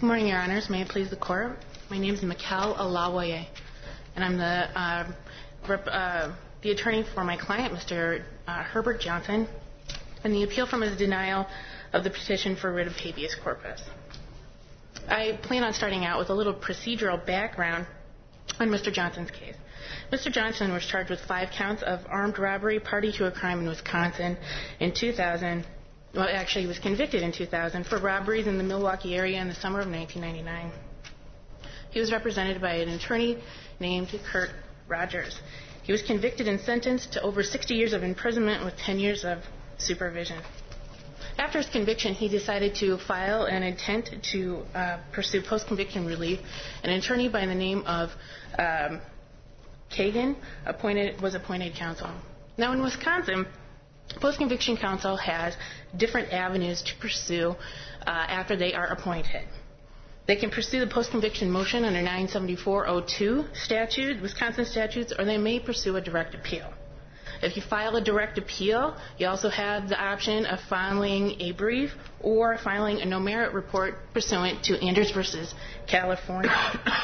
Good morning, Your Honors. May it please the Court. My name is Mikkel Alawaye, and I'm the attorney for my client, Mr. Herbert Johnson, and the appeal from his denial of the petition for writ of habeas corpus. I plan on starting out with a little procedural background on Mr. Johnson's case. Mr. Johnson was charged with 5 counts of armed robbery, party to a crime in Wisconsin in 2000. Well, actually, he was convicted in 2000 for robberies in the Milwaukee area in the summer of 1999. He was represented by an attorney named Kurt Rogers. He was convicted and sentenced to over 60 years of imprisonment with 10 years of supervision. After his conviction, he decided to file an intent to pursue post-conviction relief. An attorney by the name of Kagan was appointed counsel. Now, in Wisconsin, post-conviction counsel has different avenues to pursue after they are appointed. They can pursue the post-conviction motion under 974-02 statute, Wisconsin statutes, or they may pursue a direct appeal. If you file a direct appeal, you also have the option of filing a brief or filing a no-merit report pursuant to Anders v. California.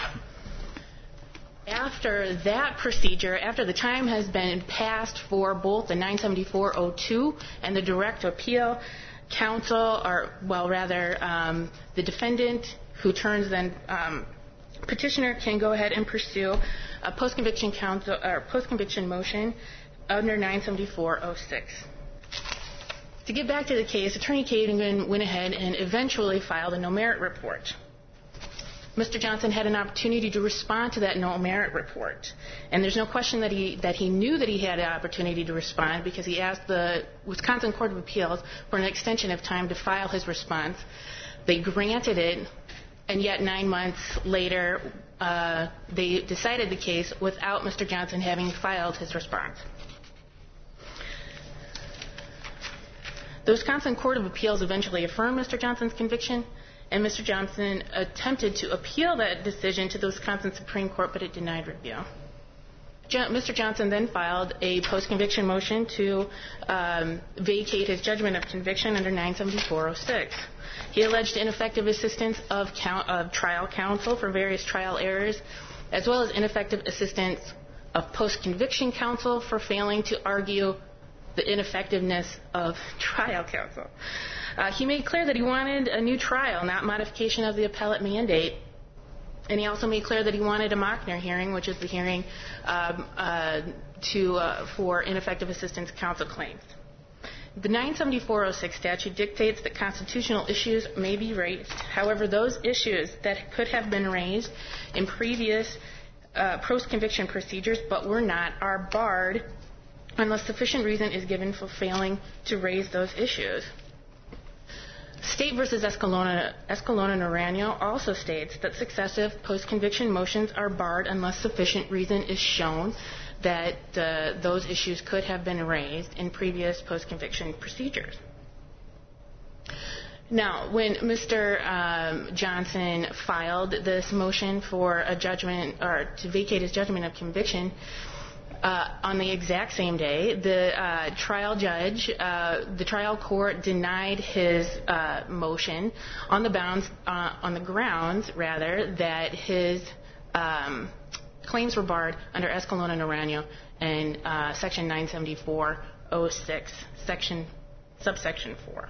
After that procedure, after the time has been passed for both the 974-02 and the direct appeal, the defendant, who turns then petitioner, can go ahead and pursue a post-conviction motion under 974-06. To get back to the case, Attorney Kagan went ahead and eventually filed a no-merit report. Mr. Johnson had an opportunity to respond to that no-merit report. And there's no question that he knew that he had an opportunity to respond because he asked the Wisconsin Court of Appeals for an extension of time to file his response. They granted it, and yet 9 months later, they decided the case without Mr. Johnson having filed his response. The Wisconsin Court of Appeals eventually affirmed Mr. Johnson's conviction, and Mr. Johnson attempted to appeal that decision to the Wisconsin Supreme Court, but it denied review. Mr. Johnson then filed a post-conviction motion to vacate his judgment of conviction under 974-06. He alleged ineffective assistance of trial counsel for various trial errors, as well as ineffective assistance of post-conviction counsel for failing to argue the ineffectiveness of trial counsel. He made clear that he wanted a new trial, not modification of the appellate mandate. And he also made clear that he wanted a Mockner hearing, which is the hearing for ineffective assistance counsel claims. The 974-06 statute dictates that constitutional issues may be raised. However, those issues that could have been raised in previous post-conviction procedures but were not are barred unless sufficient reason is given for failing to raise those issues. State v. Escalona-Naranjo also states that successive post-conviction motions are barred unless sufficient reason is shown that those issues could have been raised in previous post-conviction procedures. Now, when Mr. Johnson filed this motion for a judgment or to vacate his judgment of conviction, on the exact same day, the trial court denied his motion on the grounds that his claims were barred under Escalona-Naranjo and Section 974-06, subsection 4.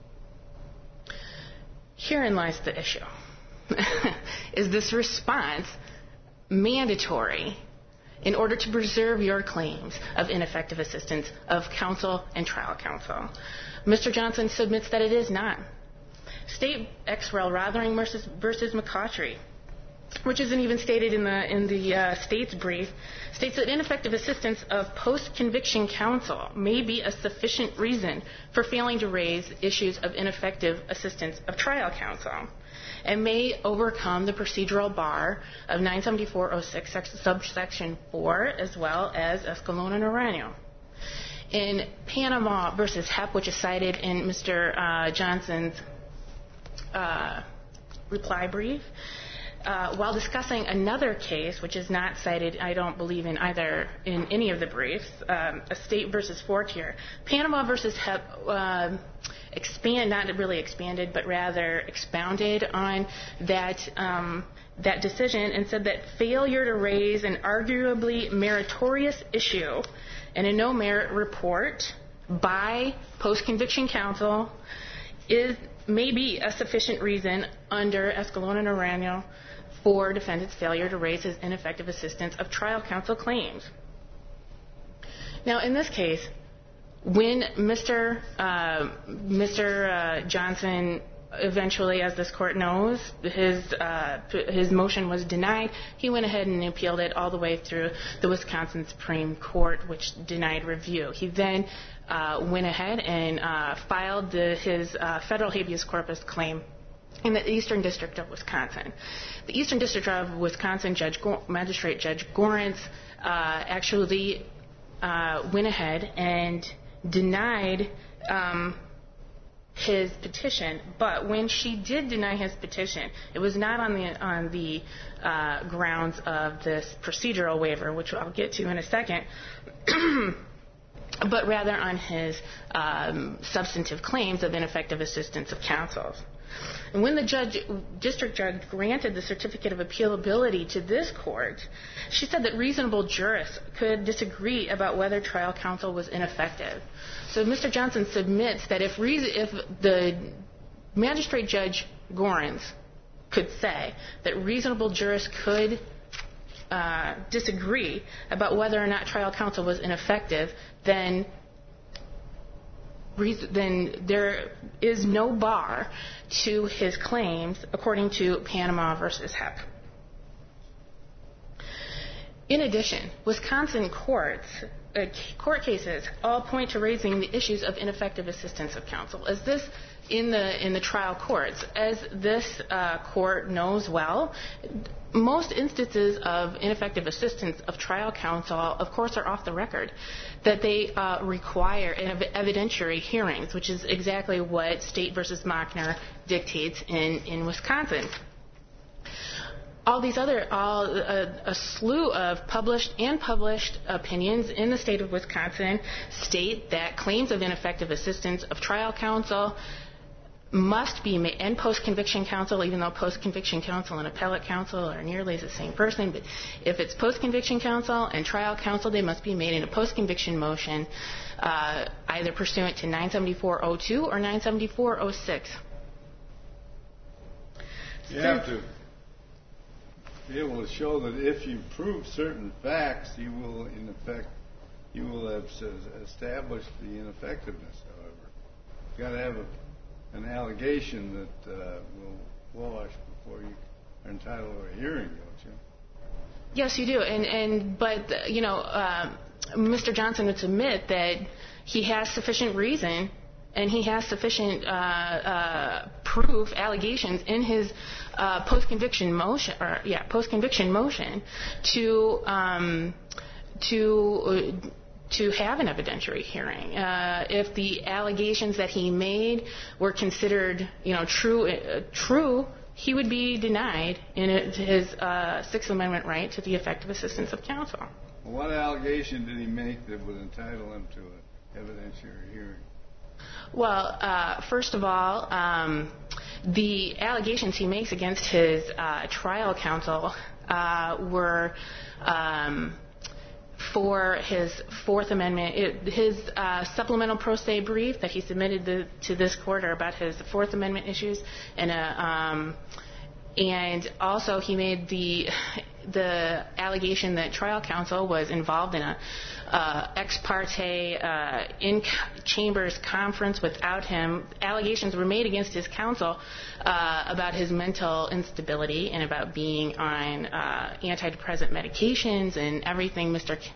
Herein lies the issue. Is this response mandatory in order to preserve your claims of ineffective assistance of counsel and trial counsel? Mr. Johnson submits that it is not. State ex rel. Rothering versus McCautry, which isn't even stated in the state's brief, states that ineffective assistance of post-conviction counsel may be a sufficient reason for failing to raise issues of ineffective assistance of trial counsel, and may overcome the procedural bar of 974-06 subsection 4 as well as Escalona-Naranjo. In Panama v. Hepp, which is cited in Mr. Johnson's reply brief, while discussing another case, which is not cited, I don't believe, in any of the briefs, Estate versus Fortier, Panama versus HEP not really expanded, but rather expounded on that decision and said that failure to raise an arguably meritorious issue in a no-merit report by post-conviction counsel may be a sufficient reason under Escalona-Naranjo for defendant's failure to raise his ineffective assistance of trial counsel claims. Now, in this case, when Mr. Johnson eventually, as this court knows, his motion was denied, he went ahead and appealed it all the way through the Wisconsin Supreme Court, which denied review. He then went ahead and filed his federal habeas corpus claim in the Eastern District of Wisconsin. The Eastern District of Wisconsin Magistrate Judge Gorentz actually went ahead and denied his petition, but when she did deny his petition, it was not on the grounds of this procedural waiver, which I'll get to in a second, but rather on his substantive claims of ineffective assistance of counsel. And when the district judge granted the certificate of appealability to this court, she said that reasonable jurists could disagree about whether trial counsel was ineffective. So Mr. Johnson submits that if the magistrate judge Gorentz could say that reasonable jurists could disagree about whether or not trial counsel was ineffective, then there is no bar to his claims according to Panama versus HEP. In addition, Wisconsin court cases all point to raising the issues of ineffective assistance of counsel. As this in the trial courts, as this court knows well, most instances of ineffective assistance of trial counsel, of course, are off the record, that they require evidentiary hearings, which is exactly what State versus Mockner dictates in Wisconsin. A slew of published and published opinions in the state of Wisconsin state that claims of ineffective assistance of trial counsel must be made, and post-conviction counsel, even though post-conviction counsel and appellate counsel are nearly the same person, but if it's post-conviction counsel and trial counsel, they must be made in a post-conviction motion, either pursuant to 974-02 or 974-06. You have to be able to show that if you prove certain facts, you will, in effect, have established the ineffectiveness, however. You've got to have an allegation that will wash before you are entitled to a hearing, don't you? Yes, you do. But Mr. Johnson would submit that he has sufficient reason and he has sufficient proof, allegations in his post-conviction motion to have an evidentiary hearing. If the allegations that he made were considered, true, he would be denied in his Sixth Amendment right to the effective assistance of counsel. Well, what allegation did he make that would entitle him to an evidentiary hearing? Well, first of all, the allegations he makes against his trial counsel were for his Fourth Amendment, his supplemental pro se brief that he submitted to this court are about his Fourth Amendment issues, and also he made the allegation that trial counsel was involved in a ex parte in chambers conference without him. Allegations were made against his counsel about his mental instability and about being on antidepressant medications and everything.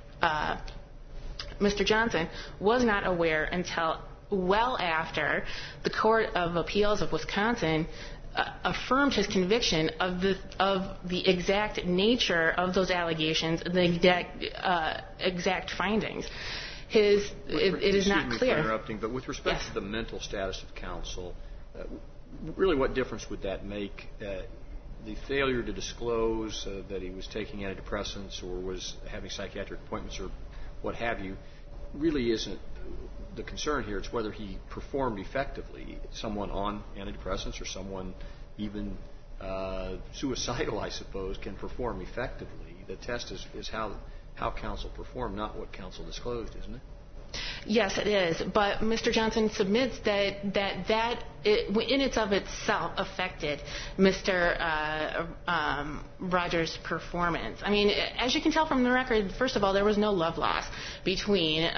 Mr. Johnson was not aware until well after the Court of Appeals of Wisconsin affirmed his conviction of the exact nature of those allegations, the exact findings. It is not clear. For interrupting, but with respect to the mental status of counsel, really what difference would that make? the failure to disclose that he was taking antidepressants or was having psychiatric appointments or what have you really isn't the concern here. It's whether he performed effectively. Someone on antidepressants or someone even suicidal, I suppose, can perform effectively. The test is how counsel performed, not what counsel disclosed, isn't it? Yes, it is. But Mr. Johnson submits that in its of itself affected Mr. Rogers' performance. I mean, as you can tell from the record, first of all, there was no love loss between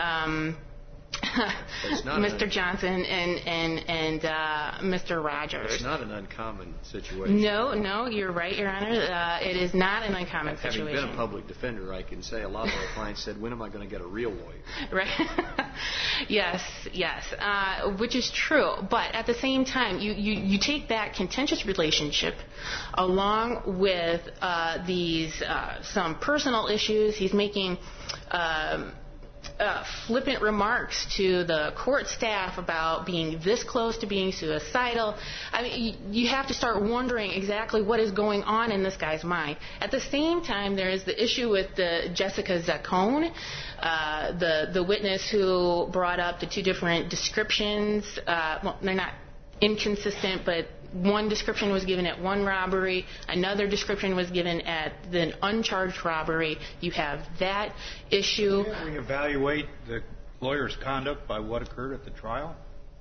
Mr. Johnson and Mr. Rogers. It's not an uncommon situation. No, you're right, Your Honor. It is not an uncommon situation. Having been a public defender, I can say a lot of our clients said, when am I going to get a real lawyer? Right. Yes, which is true. But at the same time, you take that contentious relationship along with these some personal issues. He's making flippant remarks to the court staff about being this close to being suicidal. I mean, you have to start wondering exactly what is going on in this guy's mind. At the same time, there is the issue with Jessica Zaccone, the witness who brought up the two different descriptions. Well, they're not inconsistent, but one description was given at one robbery, another description was given at the uncharged robbery. You have that issue. Can't we evaluate the lawyer's conduct by what occurred at the trial?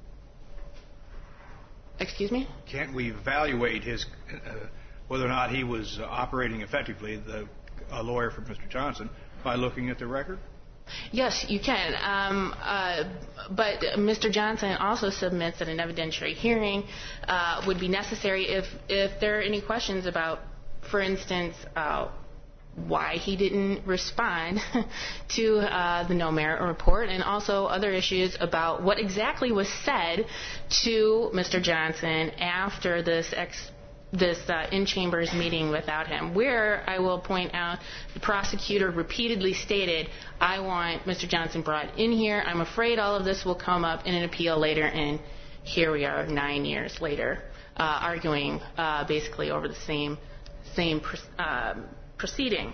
Excuse me? Can't we evaluate his whether or not he was operating effectively, a lawyer for Mr. Johnson, by looking at the record? Yes, you can. But Mr. Johnson also submits that an evidentiary hearing would be necessary if there are any questions about, for instance, why he didn't respond to the no merit report, and also other issues about what exactly was said to Mr. Johnson after this in-chambers meeting without him, where I will point out the prosecutor repeatedly stated, I want Mr. Johnson brought in here. I'm afraid all of this will come up in an appeal later, and here we are 9 years later arguing basically over the same proceeding.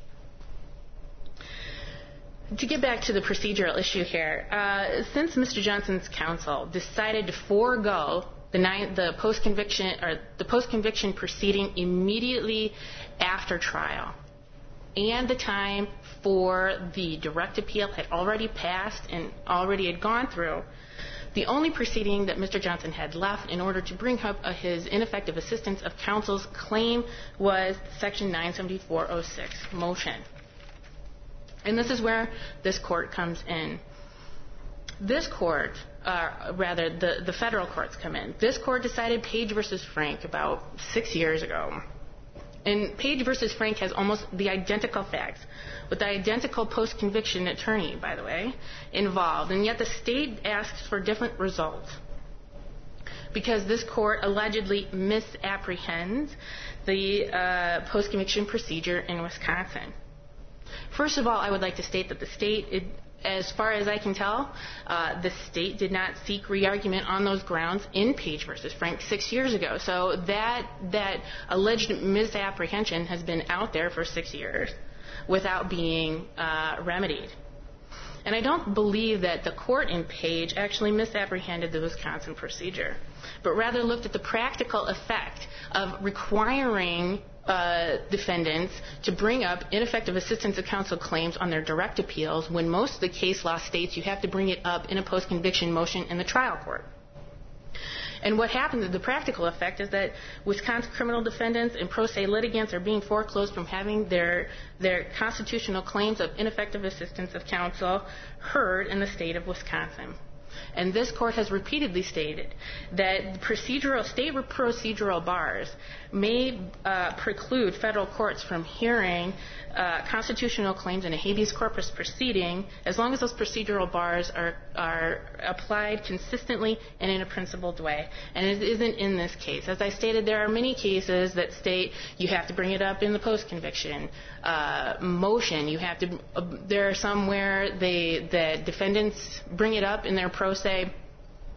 To get back to the procedural issue here, since Mr. Johnson's counsel decided to forego the post-conviction proceeding immediately after trial, and the time for the direct appeal had already passed and already had gone through, the only proceeding that Mr. Johnson had left in order to bring up his ineffective assistance of counsel's claim was Section 97406 motion. And this is where this court comes in. This court, the federal courts come in. This court decided Page v. Frank about 6 years ago. And Page v. Frank has almost the identical facts, with the identical post-conviction attorney, by the way, involved. And yet the state asks for different results, because this court allegedly misapprehends the post-conviction procedure in Wisconsin. First of all, I would like to state that the state, as far as I can tell, the state did not seek re-argument on those grounds in Page v. Frank 6 years ago. So that alleged misapprehension has been out there for 6 years without being remedied. And I don't believe that the court in Page actually misapprehended the Wisconsin procedure, but rather looked at the practical effect of requiring defendants to bring up ineffective assistance of counsel claims on their direct appeals, when most of the case law states you have to bring it up in a post-conviction motion in the trial court. And what happens, the practical effect, is that Wisconsin criminal defendants and pro se litigants are being foreclosed from having their constitutional claims of ineffective assistance of counsel heard in the state of Wisconsin. And this court has repeatedly stated that state procedural bars may preclude federal courts from hearing constitutional claims in a habeas corpus proceeding, as long as those procedural bars are applied consistently and in a principled way. And it isn't in this case. As I stated, there are many cases that state you have to bring it up in the post-conviction motion. There are some where the defendants bring it up in their pro se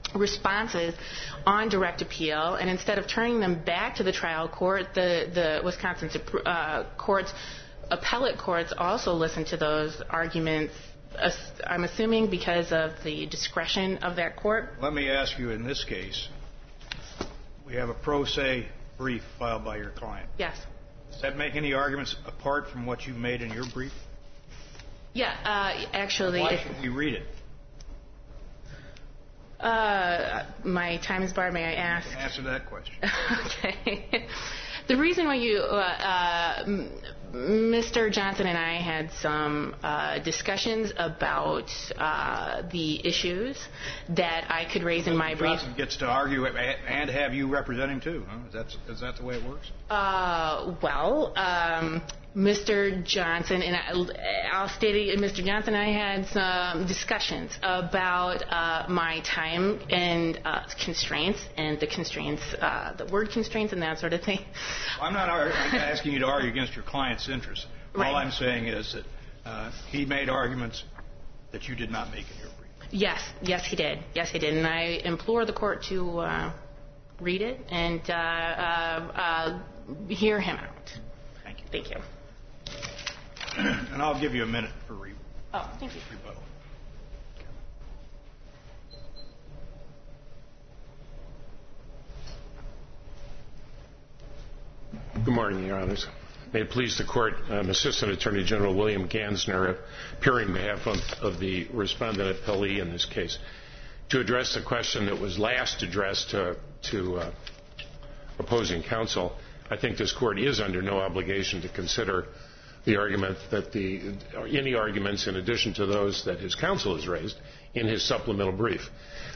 responses on direct appeal, and instead of turning them back to the trial court, the Wisconsin appellate courts also listened to those arguments, I'm assuming because of the discretion of that court. Let me ask you, in this case, we have a pro se brief filed by your client. Yes. Does that make any arguments apart from what you made in your brief? Yeah, actually. Why should we read it? My time is barred. May I ask? Answer that question. Okay. The reason why Mr. Johnson and I had some discussions about the issues that I could raise in my brief. Johnson gets to argue and have you represent him too. Huh? Is that the way it works? Mr. Johnson and I'll state it. Mr. Johnson and I had some discussions about my time and constraints and the word constraints and that sort of thing. I'm not asking you to argue against your client's interests. Right. All I'm saying is that he made arguments that you did not make in your brief. Yes, he did. And I implore the court to read it and hear him out. Thank you. Thank you. And I'll give you a minute for rebuttal. Oh, thank you. Good morning, Your Honors. May it please the Court, I'm Assistant Attorney General William Gansner, appearing on behalf of the respondent appellee in this case, to address the question that was last addressed to opposing counsel. I think this Court is under no obligation to consider the argument that any arguments in addition to those that his counsel has raised in his supplemental brief.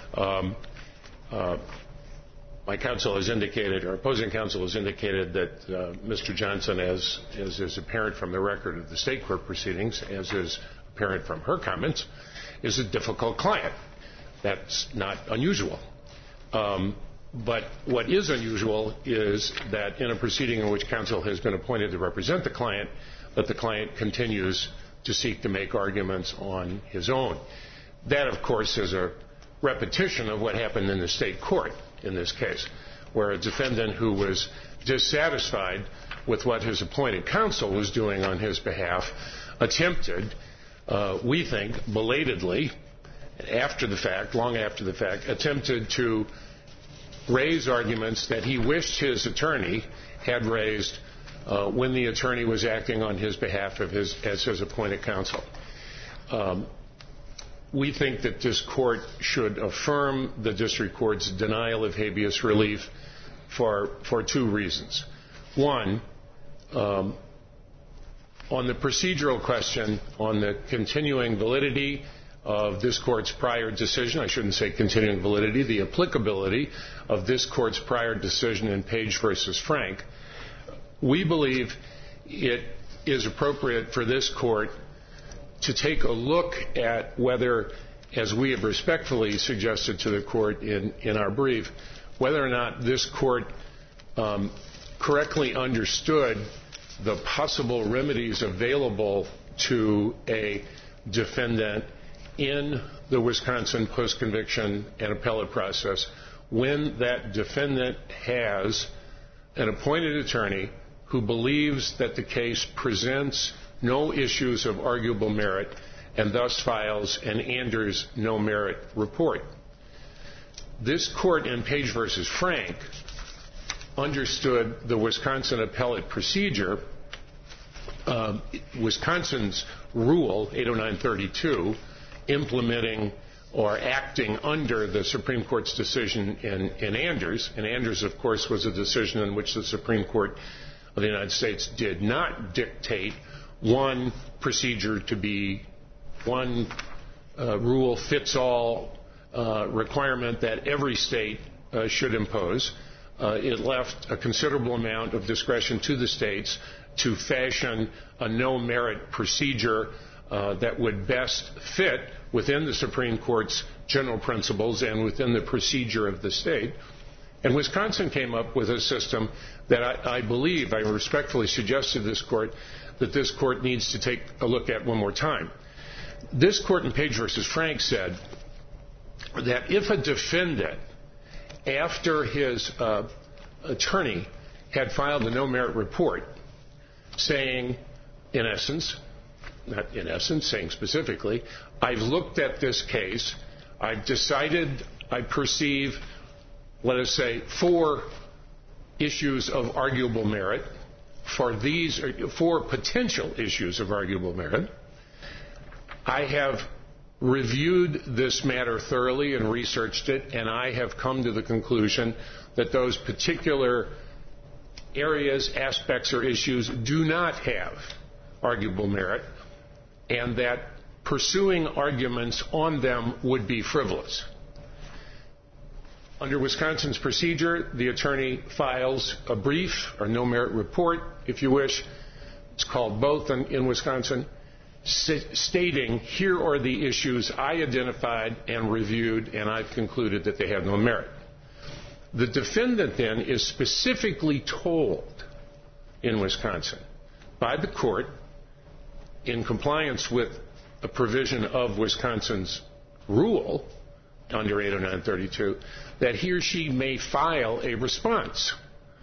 My counsel has indicated, or opposing counsel has indicated, that Mr. Johnson, as is apparent from the record of the state court proceedings, as is apparent from her comments, is a difficult client. That's not unusual. But what is unusual is that in a proceeding in which counsel has been appointed to represent the client, that the client continues to seek to make arguments on his own. That, of course, is a repetition of what happened in the state court in this case, where a defendant who was dissatisfied with what his appointed counsel was doing on his behalf attempted, we think, belatedly, long after the fact, attempted to raise arguments that he wished his attorney had raised when the attorney was acting on his behalf as his appointed counsel. We think that this court should affirm the district court's denial of habeas relief for two reasons. One, on the procedural question, on the continuing validity of this court's prior decision, I shouldn't say continuing validity, the applicability of this court's prior decision in Page v. Frank, we believe it is appropriate for this court to take a look at whether, as we have respectfully suggested to the court in our brief, whether or not this court correctly understood the possible remedies available to a defendant in the Wisconsin post-conviction and appellate process when that defendant has an appointed attorney who believes that the case presents no issues of arguable merit and thus files an Anders no merit report. This court in Page v. Frank understood the Wisconsin appellate procedure, Wisconsin's rule 80932, implementing or acting under the Supreme Court's decision in Anders. And Anders, of course, was a decision in which the Supreme Court of the United States did not dictate one procedure to be one rule fits all requirement that every state should impose. It left a considerable amount of discretion to the states to fashion a no merit procedure that would best fit within the Supreme Court's general principles and within the procedure of the state. And Wisconsin came up with a system that I believe, I respectfully suggest to this court, that this court needs to take a look at one more time. This court in Page v. Frank said that if a defendant, after his attorney had filed a no-merit report saying, in essence, not in essence, saying specifically, I've looked at this case, I've decided, I perceive, let us say, 4 issues of arguable merit, for these 4 potential issues of arguable merit, I have reviewed this matter thoroughly and researched it, and I have come to the conclusion that those particular areas, aspects, or issues do not have arguable merit, and that pursuing arguments on them would be frivolous. Under Wisconsin's procedure, the attorney files a brief or no-merit report, if you wish. It's called both in Wisconsin, stating here are the issues I identified and reviewed, and I've concluded that they have no merit. The defendant then is specifically told in Wisconsin by the court, in compliance with a provision of Wisconsin's rule under 80932, that he or she may file a response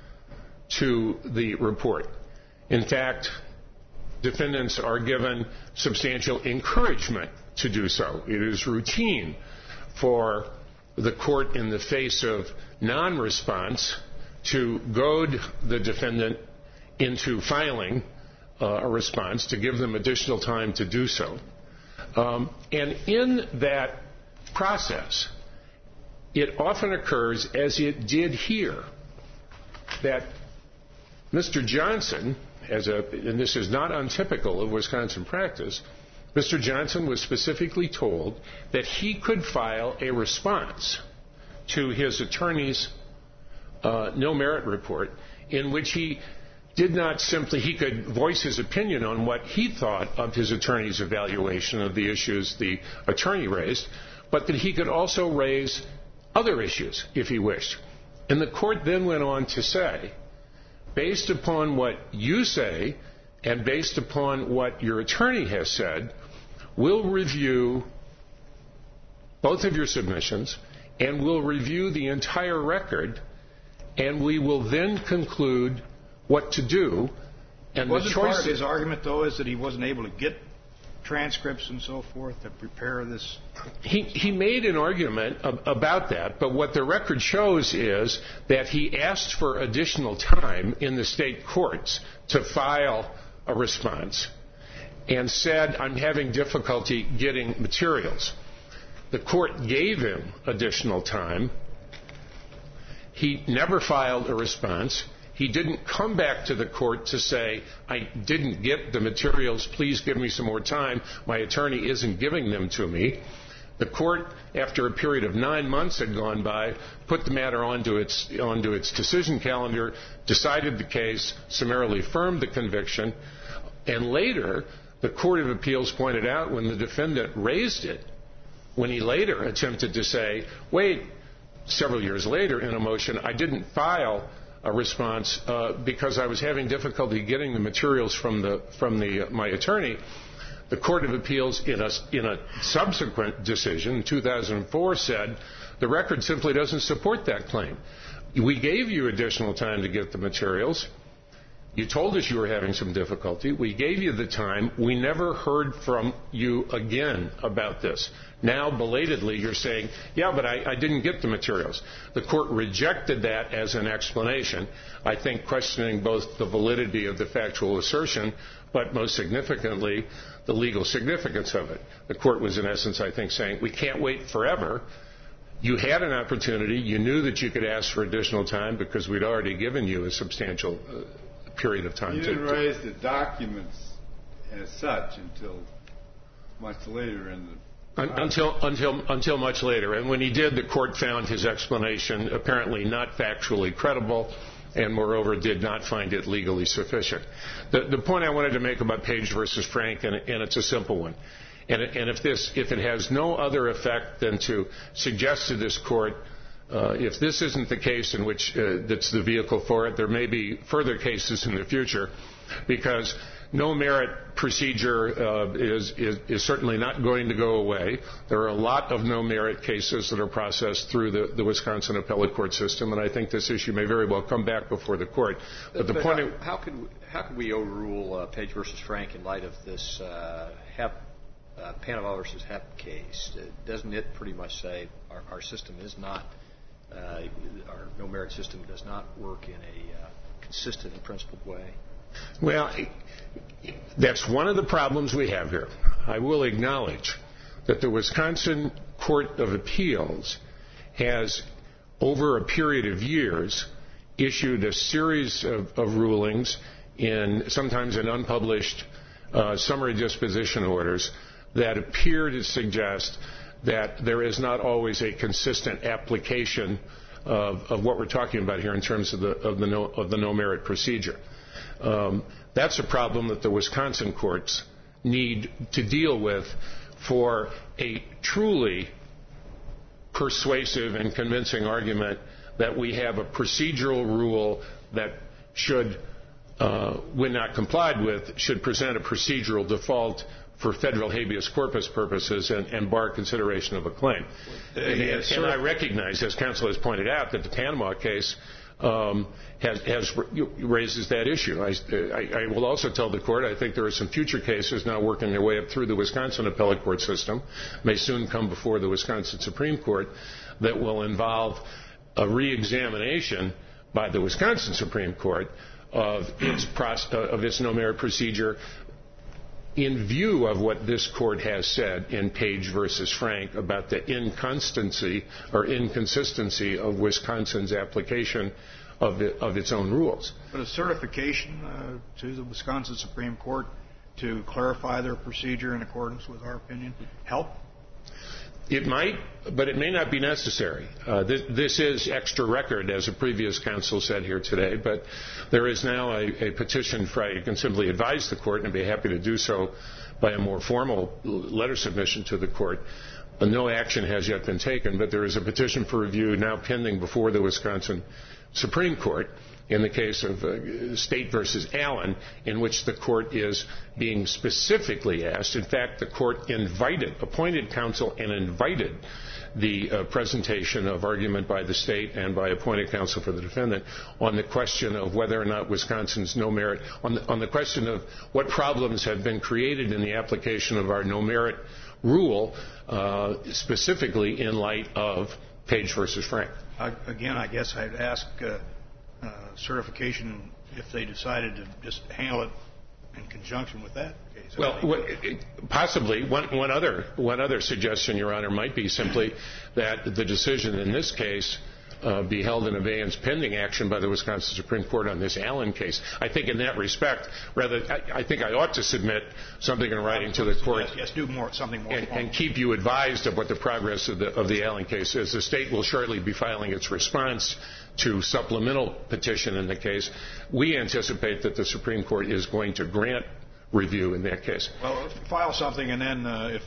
to the report. In fact, defendants are given substantial encouragement to do so. It is routine for the court, in the face of non-response, to goad the defendant into filing a response, to give them additional time to do so. And in that process, it often occurs, as it did here, that Mr. Johnson, and this is not untypical of Wisconsin practice, Mr. Johnson was specifically told that he could file a response to his attorney's no-merit report, in which he did not simply, he could voice his opinion on what he thought of his attorney's evaluation of the issues the attorney raised, but that he could also raise other issues if he wished. And the court then went on to say, based upon what you say and based upon what your attorney has said, we'll review both of your submissions and we'll review the entire record, and we will then conclude what to do. And wasn't part of his argument, though, is that he wasn't able to get transcripts and so forth to prepare this? He made an argument about that, but what the record shows is that he asked for additional time in the state courts to file a response and said, I'm having difficulty getting materials. The court gave him additional time. He never filed a response. He didn't come back to the court to say, I didn't get the materials, please give me some more time, my attorney isn't giving them to me. The court, after a period of 9 months had gone by, put the matter onto its decision calendar, decided the case, summarily affirmed the conviction, and later the Court of Appeals pointed out, when the defendant raised it, when he later attempted to say, wait, several years later in a motion, I didn't file a response because I was having difficulty getting the materials from my attorney. The Court of Appeals, in a subsequent decision, 2004, said the record simply doesn't support that claim. We gave you additional time to get the materials. You told us you were having some difficulty. We gave you the time. We never heard from you again about this. Now, belatedly, you're saying, yeah, but I didn't get the materials. The court rejected that as an explanation, I think questioning both the validity of the factual assertion, but most significantly, the legal significance of it. The court was, in essence, I think, saying, we can't wait forever. You had an opportunity. You knew that you could ask for additional time because we'd already given you a substantial period of time. You didn't raise the documents as such until much later in the until much later. And when he did, the court found his explanation apparently not factually credible, and moreover did not find it legally sufficient. The point I wanted to make about Page versus Frank, and it's a simple one, and if it has no other effect than to suggest to this court If this isn't the case in which that's the vehicle for it, there may be further cases in the future, because no merit procedure is certainly not going to go away. There are a lot of no merit cases that are processed through the Wisconsin appellate court system, and I think this issue may very well come back before the court. But how could we overrule Page versus Frank in light of this Panaval versus Hepp case? Doesn't it pretty much say our system is not, our no merit system does not work in a consistent and principled way? Well, that's one of the problems we have here. I will acknowledge that the Wisconsin Court of Appeals has, over a period of years, issued a series of rulings, sometimes in unpublished summary disposition orders, that appear to suggest that there is not always a consistent application of what we're talking about here in terms of the no merit procedure. That's a problem that the Wisconsin courts need to deal with for a truly persuasive and convincing argument that we have a procedural rule that should, when not complied with, should present a procedural default for federal habeas corpus purposes and bar consideration of a claim. And I recognize, as counsel has pointed out, that the Panama case raises that issue. I will also tell the court I think there are some future cases now working their way up through the Wisconsin appellate court system, may soon come before the Wisconsin Supreme Court, that will involve a re-examination by the Wisconsin Supreme Court of its no merit procedure, in view of what this court has said in Page versus Frank about the inconsistency of Wisconsin's application of its own rules. But a certification to the Wisconsin Supreme Court to clarify their procedure in accordance with our opinion help? It might, but it may not be necessary. This is extra record, as a previous counsel said here today, but there is now a petition for, you can simply advise the court, and I'd be happy to do so by a more formal letter submission to the court. No action has yet been taken, but there is a petition for review now pending before the Wisconsin Supreme Court in the case of State versus Allen, in which the court is being specifically asked. In fact, the court appointed counsel and invited the presentation of argument by the state and by appointed counsel for the defendant on the question of whether or not Wisconsin's no merit, on the question of what problems have been created in the application of our no merit rule, specifically in light of Page versus Frank. Again, I guess I'd ask certification if they decided to just handle it in conjunction with that case. Well, possibly. One other suggestion, Your Honor, might be simply that the decision in this case be held in abeyance pending action by the Wisconsin Supreme Court on this Allen case. I think in that respect, I think I ought to submit something in writing to the court. Yes, do something more. And keep you advised of what the progress of the Allen case is. The state will shortly be filing its response to supplemental petition in the case. We anticipate that the Supreme Court is going to grant review in that case. Well, file something, and then if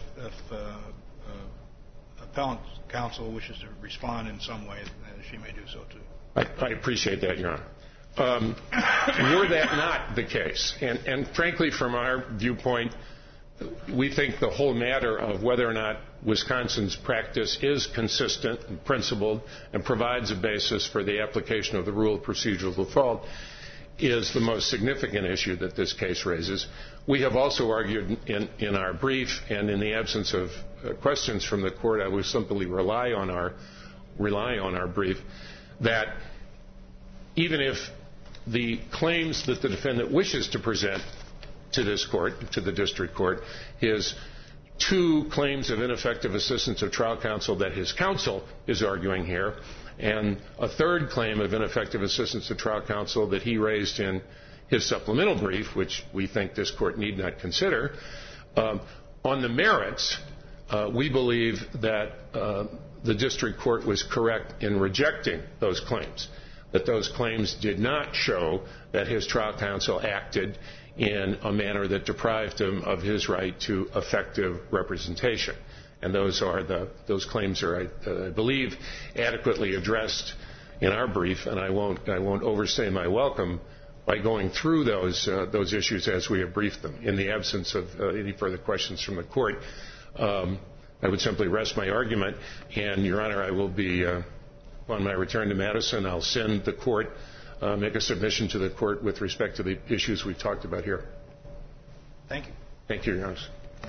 appellant counsel wishes to respond in some way, she may do so too. I appreciate that, Your Honor. Were that not the case, and frankly from our viewpoint, we think the whole matter of whether or not Wisconsin's practice is consistent and principled and provides a basis for the application of the rule of procedural default is the most significant issue that this case raises. We have also argued in our brief, and in the absence of questions from the court, I will simply rely on our brief, that even if the claims that the defendant wishes to present to this court, to the district court, his two claims of ineffective assistance of trial counsel that his counsel is arguing here, and a third claim of ineffective assistance of trial counsel that he raised in his supplemental brief, which we think this court need not consider. On the merits, we believe that the district court was correct in rejecting those claims, that those claims did not show that his trial counsel acted in a manner that deprived him of his right to effective representation. and those claims are, I believe, adequately addressed in our brief, and I won't overstay my welcome by going through those issues as we have briefed them. In the absence of any further questions from the court, I would simply rest my argument, and, Your Honor, I will be, upon my return to Madison, I'll send the court, make a submission to the court with respect to the issues we've talked about here. Thank you. Thank you, Your Honor.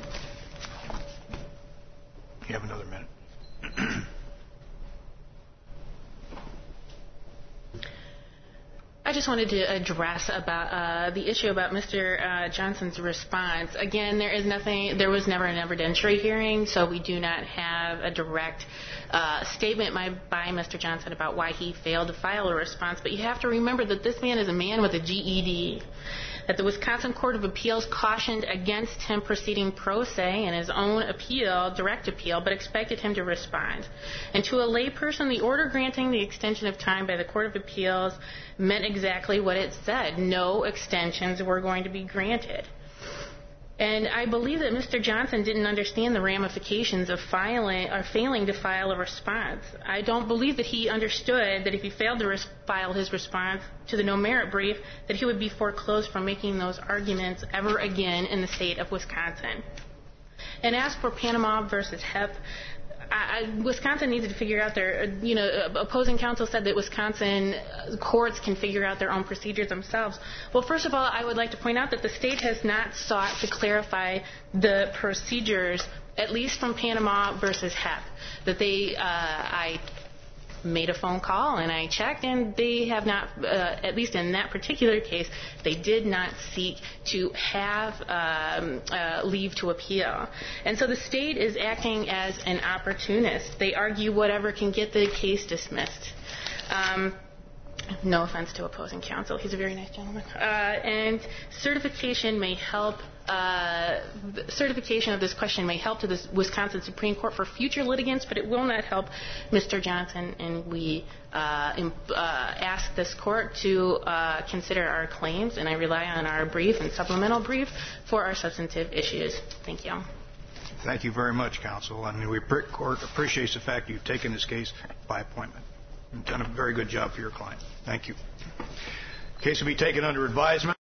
You have another minute. I just wanted to address about the issue about Mr. Johnson's response. Again, there was never an evidentiary hearing, so we do not have a direct statement by Mr. Johnson about why he failed to file a response. But you have to remember that this man is a man with a GED, that the Wisconsin Court of Appeals cautioned against him proceeding pro se in his own appeal, direct appeal, but expected him to respond. And to a layperson, the order granting the extension of time by the Court of Appeals meant exactly what it said. No extensions were going to be granted. And I believe that Mr. Johnson didn't understand the ramifications of failing to file a response. I don't believe that he understood that if he failed to file his response to the no-merit brief, that he would be foreclosed from making those arguments ever again in the state of Wisconsin. And as for Panama versus HEP, Wisconsin needed to figure out opposing counsel said that Wisconsin courts can figure out their own procedures themselves. Well, first of all, I would like to point out that the state has not sought to clarify the procedures, at least from Panama versus HEP. That I made a phone call and I checked, and they have not, at least in that particular case, they did not seek to have leave to appeal. And so the state is acting as an opportunist. They argue whatever can get the case dismissed. No offense to opposing counsel. He's a very nice gentleman. And certification may help. Certification of this question may help to the Wisconsin Supreme Court for future litigants, but it will not help Mr. Johnson. And we ask this court to consider our claims, and I rely on our brief and supplemental brief for our substantive issues. Thank you. Thank you very much, counsel. And the court appreciates the fact you've taken this case by appointment. You've done a very good job for your client. Thank you. The case will be taken under advisement.